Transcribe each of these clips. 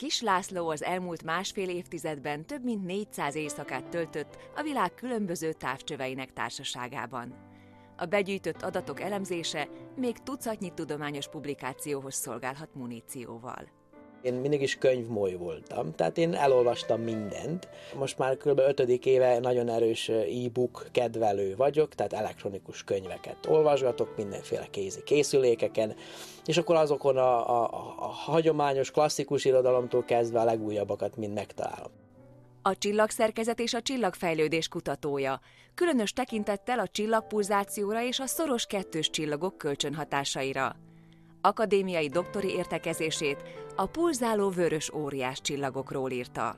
Kiss László az elmúlt másfél évtizedben több mint 400 éjszakát töltött a világ különböző távcsöveinek társaságában. A begyűjtött adatok elemzése még tucatnyi tudományos publikációhoz szolgálhat munícióval. Én mindig is könyvmoly voltam, tehát én elolvastam mindent. Most már kb. 5. éve nagyon erős e-book kedvelő vagyok, tehát elektronikus könyveket olvasgatok mindenféle kézi készülékeken, és akkor azokon a hagyományos, klasszikus irodalomtól kezdve a legújabbakat mind megtalálom. A csillagszerkezet és a csillagfejlődés kutatója, különös tekintettel a csillagpulzációra és a szoros kettős csillagok kölcsönhatásaira. Akadémiai doktori értekezését a pulzáló vörös óriás csillagokról írta.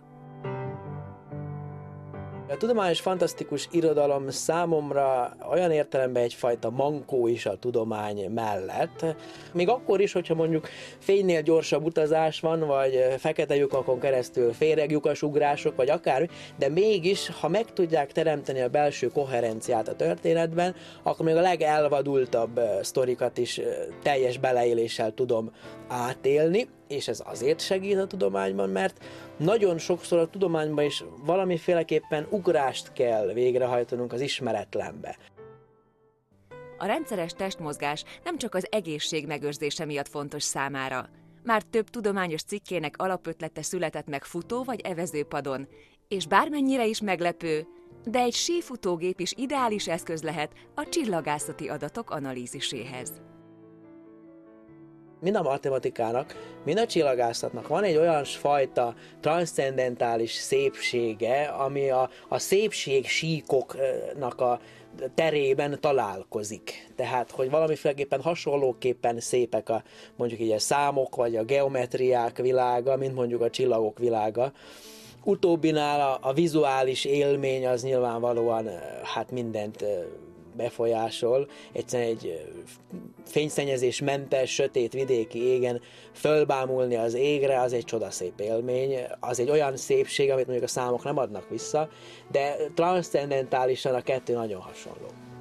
A tudományos fantasztikus irodalom számomra olyan értelemben egyfajta mankó is a tudomány mellett. Még akkor is, hogyha mondjuk fénynél gyorsabb utazás van, vagy fekete lyukakon keresztül féreglyukasugrások, vagy akármi, de mégis, ha meg tudják teremteni a belső koherenciát a történetben, akkor még a legelvadultabb sztorikat is teljes beleéléssel tudom átélni, és ez azért segít a tudományban, mert nagyon sokszor a tudományban is valamiféleképpen ugrást kell végrehajtanunk az ismeretlenbe. A rendszeres testmozgás nem csak az egészség megőrzése miatt fontos számára. Már több tudományos cikkének alapötlete született meg futó vagy evezőpadon, és bármennyire is meglepő, de egy sífutógép is ideális eszköz lehet a csillagászati adatok analíziséhez. Mind a matematikának, mind a csillagászatnak van egy olyan fajta transzcendentális szépsége, ami a szépség síkoknak a terében találkozik. Tehát, hogy valamiféleképpen hasonlóképpen szépek mondjuk így a számok, vagy a geometriák világa, mint mondjuk a csillagok világa. Utóbbinál a vizuális élmény az nyilvánvalóan mindent befolyásol. Egyszerűen egy fényszennyezésmentes, sötét vidéki égen fölbámulni az égre, az egy csodaszép élmény, az egy olyan szépség, amit mondjuk a számok nem adnak vissza, de transzcendentálisan a kettő nagyon hasonló.